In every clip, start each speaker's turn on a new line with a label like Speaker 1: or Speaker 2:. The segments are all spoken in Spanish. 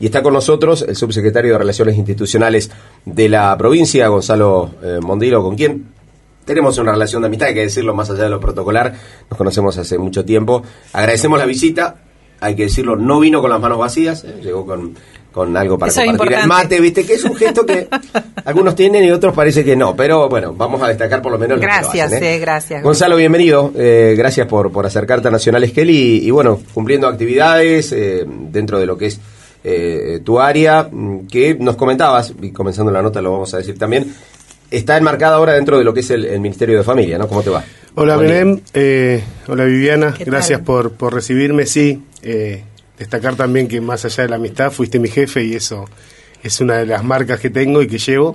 Speaker 1: y está con nosotros el subsecretario de Relaciones Institucionales de la provincia, Gonzalo Mondilo, con quien tenemos una relación de amistad, hay que decirlo, más allá de lo protocolar, nos conocemos hace mucho tiempo. Agradecemos la visita, hay que decirlo, no vino con las manos vacías, llegó con algo para compartir el mate, viste, que es un gesto que algunos tienen y otros parece que no, pero bueno, vamos a destacar por lo menos
Speaker 2: gracias,
Speaker 1: lo que lo hacen,
Speaker 2: gracias.
Speaker 1: Gonzalo, bienvenido, gracias por acercarte a Nacional Esquel y bueno, cumpliendo actividades dentro de lo que es tu área, que nos comentabas, y comenzando la nota lo vamos a decir también, está enmarcada ahora dentro de lo que es el Ministerio de Familia, ¿no? ¿Cómo te va?
Speaker 3: Hola, Belén, hola Viviana, gracias por recibirme, sí, destacar también que más allá de la amistad fuiste mi jefe y eso es una de las marcas que tengo y que llevo.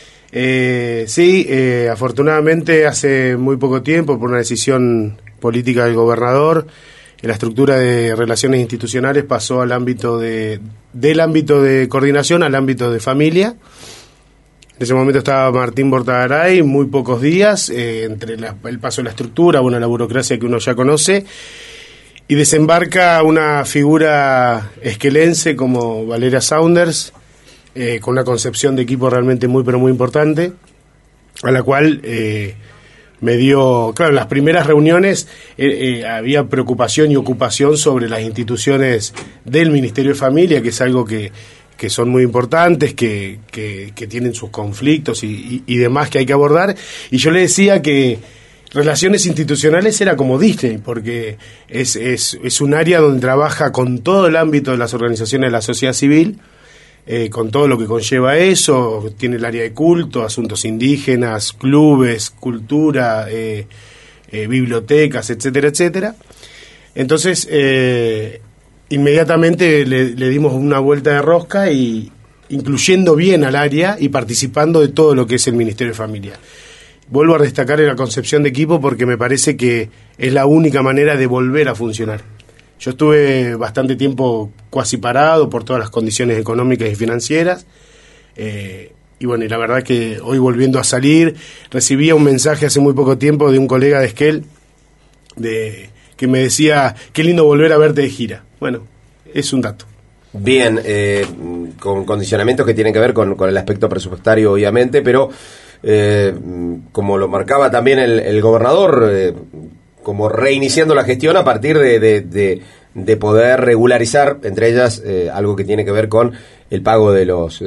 Speaker 3: Afortunadamente hace muy poco tiempo, por una decisión política del gobernador, la estructura de relaciones institucionales pasó al ámbito del ámbito de coordinación al ámbito de familia. En ese momento estaba Martín Bortagaray, muy pocos días, entre el paso de la estructura, la burocracia que uno ya conoce, y desembarca una figura esquelense como Valeria Saunders, con una concepción de equipo realmente muy, pero muy importante, a la cual me dio, claro, en las primeras reuniones había preocupación y ocupación sobre las instituciones del Ministerio de Familia, que es algo que son muy importantes, que tienen sus conflictos y demás que hay que abordar, y yo le decía que Relaciones Institucionales era como Disney, porque es un área donde trabaja con todo el ámbito de las organizaciones de la sociedad civil, con todo lo que conlleva eso, tiene el área de culto, asuntos indígenas, clubes, cultura, bibliotecas, etcétera, etcétera. Entonces, inmediatamente le dimos una vuelta de rosca y incluyendo bien al área y participando de todo lo que es el Ministerio de Familia. Vuelvo a destacar la concepción de equipo porque me parece que es la única manera de volver a funcionar. Yo estuve bastante tiempo cuasi parado por todas las condiciones económicas y financieras, y la verdad que hoy volviendo a salir, recibía un mensaje hace muy poco tiempo de un colega de Esquel que me decía, qué lindo volver a verte de gira. Bueno, es un dato.
Speaker 1: Bien, con condicionamientos que tienen que ver con el aspecto presupuestario, obviamente, pero como lo marcaba también el gobernador, como reiniciando la gestión a partir de poder regularizar, entre ellas, algo que tiene que ver con el pago de los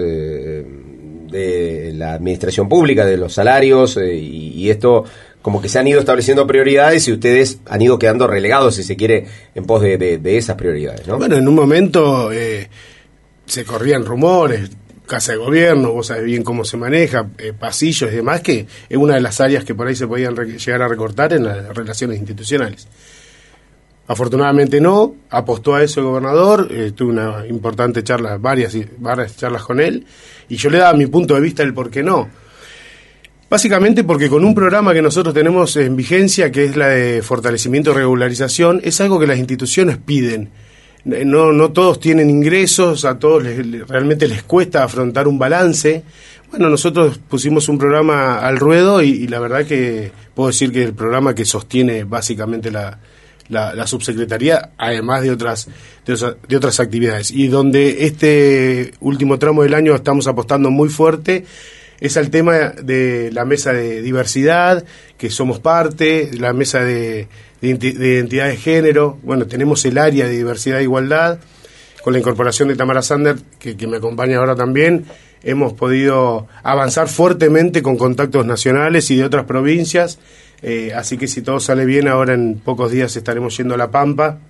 Speaker 1: de la administración pública, de los salarios, y esto como que se han ido estableciendo prioridades y ustedes han ido quedando relegados, si se quiere, en pos de esas prioridades, ¿no?
Speaker 3: Bueno, en un momento se corrían rumores, Casa de Gobierno, vos sabés bien cómo se maneja, pasillos y demás, que es una de las áreas que por ahí se podían llegar a recortar en las relaciones institucionales. Afortunadamente no, apostó a eso el gobernador, tuve una importante charla, varias charlas con él, y yo le daba mi punto de vista del por qué no. Básicamente porque con un programa que nosotros tenemos en vigencia, que es la de fortalecimiento y regularización, es algo que las instituciones piden. No todos tienen ingresos, a todos realmente les cuesta afrontar un balance. Bueno, nosotros pusimos un programa al ruedo y la verdad que puedo decir que el programa que sostiene básicamente la subsecretaría, además de otras actividades. Y donde este último tramo del año estamos apostando muy fuerte es al tema de la mesa de diversidad, que somos parte, la mesa de identidad de género. Bueno, tenemos el área de diversidad e igualdad, con la incorporación de Tamara Sander, que me acompaña ahora también, hemos podido avanzar fuertemente con contactos nacionales y de otras provincias, así que si todo sale bien, ahora en pocos días estaremos yendo a La Pampa,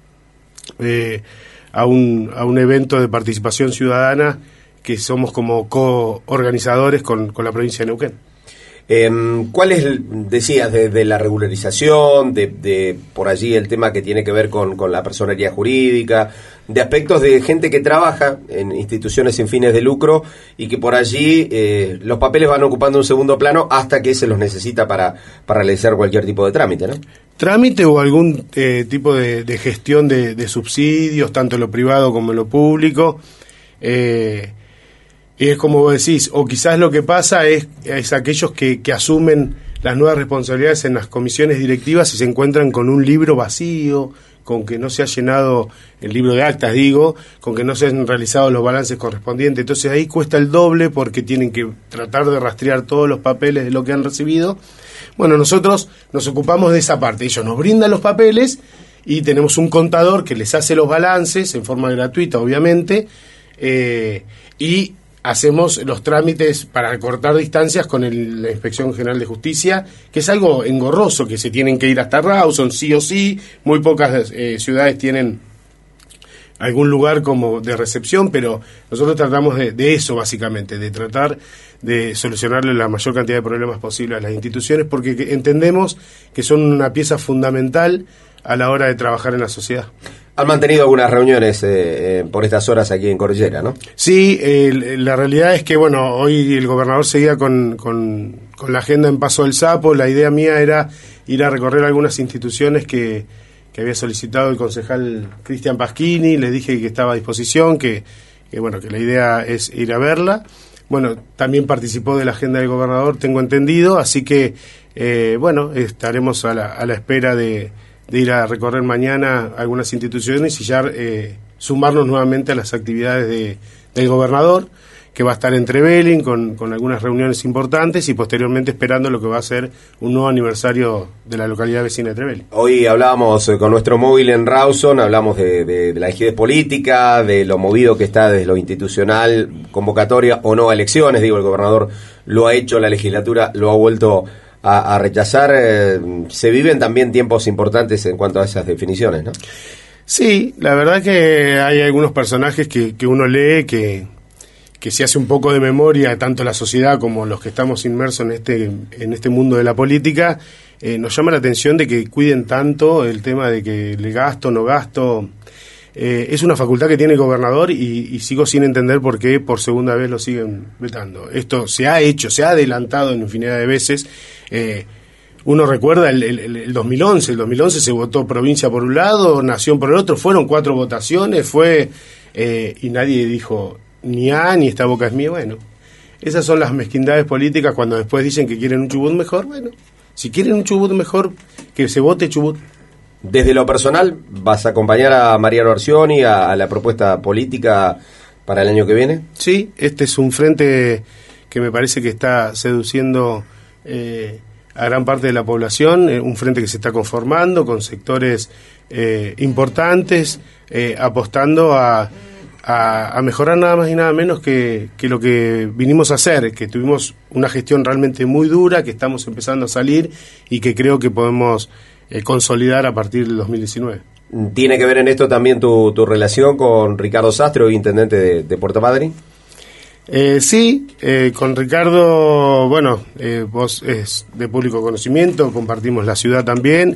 Speaker 3: a un evento de participación ciudadana, que somos como co-organizadores con la provincia de Neuquén.
Speaker 1: ¿Cuál es, decías, de la regularización, de por allí el tema que tiene que ver con la personería jurídica, de aspectos de gente que trabaja en instituciones sin fines de lucro y que por allí los papeles van ocupando un segundo plano hasta que se los necesita para realizar cualquier tipo de trámite, ¿no?
Speaker 3: Trámite o algún tipo de gestión de subsidios, tanto en lo privado como en lo público. Y es como vos decís, o quizás lo que pasa es aquellos que asumen las nuevas responsabilidades en las comisiones directivas y se encuentran con un libro vacío, con que no se ha llenado el libro de actas, digo, con que no se han realizado los balances correspondientes. Entonces ahí cuesta el doble porque tienen que tratar de rastrear todos los papeles de lo que han recibido. Bueno, nosotros nos ocupamos de esa parte. Ellos nos brindan los papeles y tenemos un contador que les hace los balances en forma gratuita, obviamente, y hacemos los trámites para cortar distancias con la Inspección General de Justicia, que es algo engorroso, que se tienen que ir hasta Rawson, sí o sí. Muy pocas ciudades tienen algún lugar como de recepción, pero nosotros tratamos de eso básicamente, de tratar de solucionarle la mayor cantidad de problemas posible a las instituciones, porque entendemos que son una pieza fundamental a la hora de trabajar en la sociedad.
Speaker 1: Han mantenido algunas reuniones por estas horas aquí en Cordillera, ¿no?
Speaker 3: Sí, la realidad es que, bueno, hoy el gobernador seguía con la agenda en Paso del Sapo. La idea mía era ir a recorrer algunas instituciones que había solicitado el concejal Cristian Pasquini. Le dije que estaba a disposición, que la idea es ir a verla. Bueno, también participó de la agenda del gobernador, tengo entendido, así que, estaremos a la espera de ir a recorrer mañana algunas instituciones y ya sumarnos nuevamente a las actividades del gobernador, que va a estar en Trevelin con algunas reuniones importantes y posteriormente esperando lo que va a ser un nuevo aniversario de la localidad vecina de Trevelin.
Speaker 1: Hoy hablábamos con nuestro móvil en Rawson, hablamos de la rigidez política, de lo movido que está desde lo institucional, convocatoria o no a elecciones. Digo, el gobernador lo ha hecho, la legislatura lo ha vuelto a rechazar. Se viven también tiempos importantes en cuanto a esas definiciones, ¿no?
Speaker 3: Sí, la verdad que hay algunos personajes que uno lee que se hace un poco de memoria, tanto la sociedad como los que estamos inmersos en este mundo de la política. Nos llama la atención de que cuiden tanto el tema de que le gasto, no gasto. Es una facultad que tiene el gobernador y sigo sin entender por qué por segunda vez lo siguen vetando. Esto se ha hecho, se ha adelantado en infinidad de veces. Uno recuerda el 2011. El 2011 se votó provincia por un lado, nación por el otro. Fueron 4 votaciones, y nadie dijo ni ni esta boca es mía. Bueno, esas son las mezquindades políticas cuando después dicen que quieren un Chubut mejor. Bueno, si quieren un Chubut mejor, que se vote Chubut.
Speaker 1: Desde lo personal, ¿vas a acompañar a Mariano Arcioni a la propuesta política para el año que viene?
Speaker 3: Sí, este es un frente que me parece que está seduciendo a gran parte de la población, un frente que se está conformando con sectores importantes, apostando a mejorar nada más y nada menos que lo que vinimos a hacer, que tuvimos una gestión realmente muy dura, que estamos empezando a salir y que creo que podemos consolidar a partir del 2019.
Speaker 1: ¿Tiene que ver en esto también tu relación con Ricardo Sastre, intendente de Puerto Madryn?
Speaker 3: Sí, con Ricardo, vos es de público conocimiento, compartimos la ciudad también,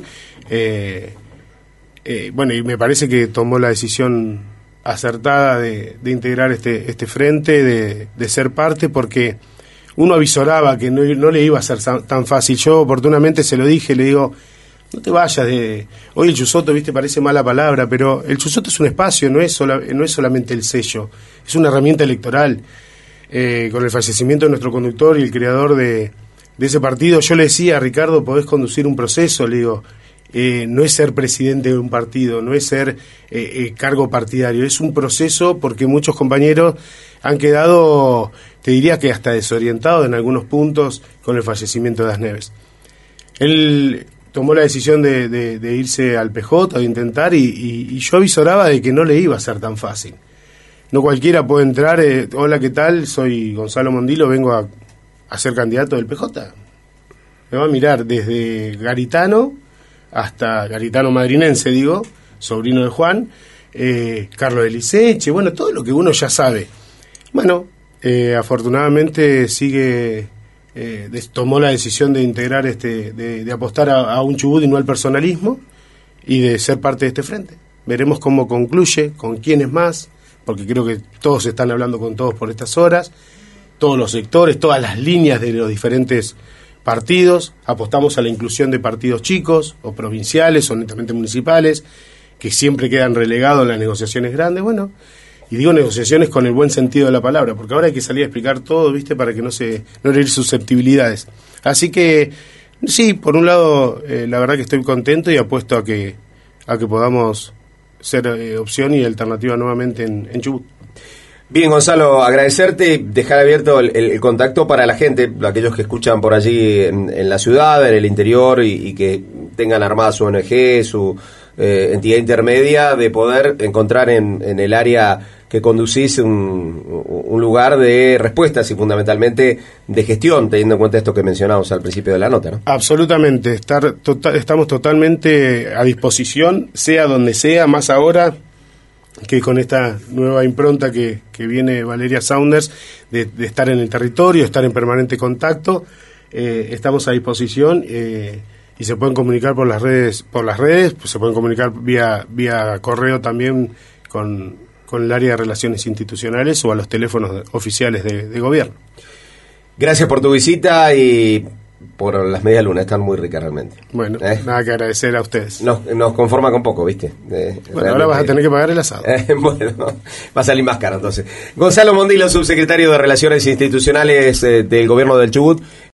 Speaker 3: y me parece que tomó la decisión acertada de integrar este frente, de ser parte, porque uno avisoraba que no le iba a ser tan fácil. Yo oportunamente se lo dije, le digo, no te vayas hoy el Chusoto, parece mala palabra, pero el Chusoto es un espacio, no es solamente el sello, es una herramienta electoral. Con el fallecimiento de nuestro conductor y el creador de ese partido, yo le decía a Ricardo, podés conducir un proceso, le digo, no es ser presidente de un partido, no es ser cargo partidario, es un proceso, porque muchos compañeros han quedado, te diría que hasta desorientados en algunos puntos con el fallecimiento de Das Neves. Él tomó la decisión de irse al PJ, de intentar, y yo avisoraba de que no le iba a ser tan fácil. No cualquiera puede entrar, hola, ¿qué tal? Soy Gonzalo Mondilo, vengo a ser candidato del PJ. Me va a mirar desde Garitano hasta Garitano madrinense, sobrino de Juan, Carlos de Liceche, todo lo que uno ya sabe. Afortunadamente tomó la decisión de integrar de apostar a un Chubut y no al personalismo, y de ser parte de este frente. Veremos cómo concluye, con quiénes más, porque creo que todos están hablando con todos por estas horas, todos los sectores, todas las líneas de los diferentes partidos. Apostamos a la inclusión de partidos chicos o provinciales o netamente municipales, que siempre quedan relegados en las negociaciones grandes. Y digo negociaciones con el buen sentido de la palabra, porque ahora hay que salir a explicar todo, para que no herir susceptibilidades. Así que sí, por un lado, la verdad que estoy contento y apuesto a que a que podamos ser opción y alternativa nuevamente en Chubut.
Speaker 1: Bien, Gonzalo, agradecerte, dejar abierto el contacto para la gente, aquellos que escuchan por allí en la ciudad, en el interior y que tengan armada su ONG, su entidad intermedia, de poder encontrar en el área que conducís un lugar de respuestas y fundamentalmente de gestión, teniendo en cuenta esto que mencionamos al principio de la nota, ¿no?
Speaker 3: Absolutamente, estamos totalmente a disposición, sea donde sea, más ahora que con esta nueva impronta que viene Valeria Saunders, de estar en el territorio, estar en permanente contacto. Estamos a disposición y se pueden comunicar por las redes, pues se pueden comunicar vía correo también con el área de Relaciones Institucionales o a los teléfonos oficiales de gobierno.
Speaker 1: Gracias por tu visita y por las medialunas, están muy ricas realmente.
Speaker 3: Bueno, nada que agradecer a ustedes.
Speaker 1: Nos conforma con poco, ¿viste?
Speaker 3: Bueno, ahora vas a tener que pagar el asado.
Speaker 1: Bueno, va a salir más caro entonces. Gonzalo Mondilo, subsecretario de Relaciones Institucionales del Gobierno del Chubut.